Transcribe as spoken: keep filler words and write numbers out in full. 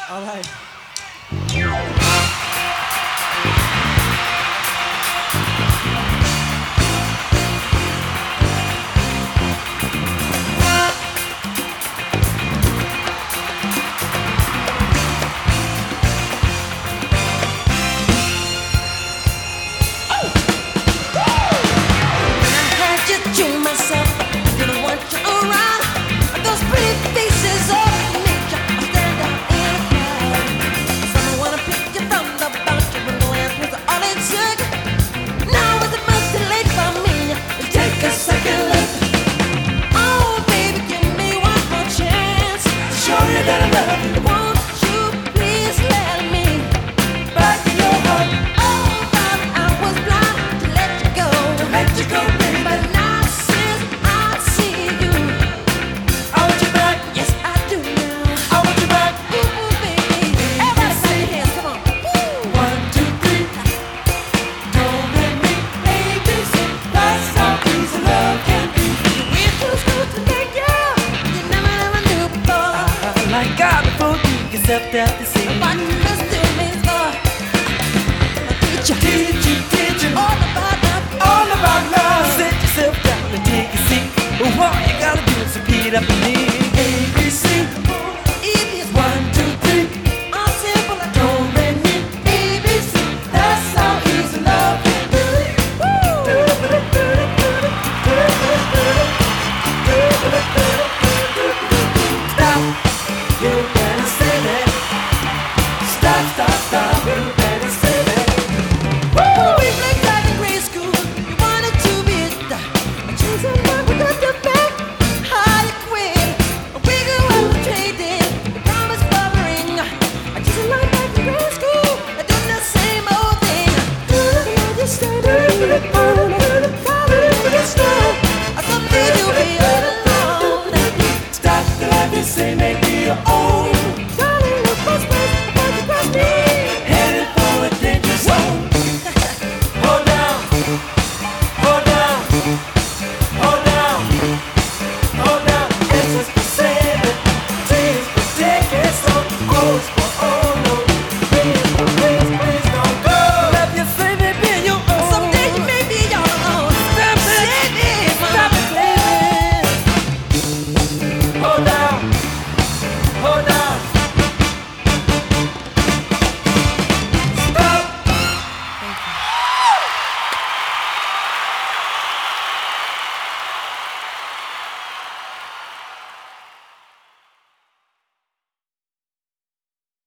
All right. Except at the same But this still means more. Teach you, teach you, teach you all about love, all about love. Sit yourself down and take a seat. All you gotta do is repeat after me. A, B, C. easy as One, two, three. all simple like Do, re, mi, A, B, C. That's how easy love can be. Stop. You better say that. Stop, stop, stop. You better say that. When we played tag in grade school, you wanted to be a star. I chose a love without the back. How you quit? We go out and trade in. You promised bubbling. I chose a love back in grade school. I did the same old thing. I just started on probably make it stop. I someday you'll be all alone. Stop the life you say, make me your own. Darling, look what's best before you cross me. Headed for a danger zone. Hold down, hold down, hold down, hold down. S is for saving, T is for taking, so goes.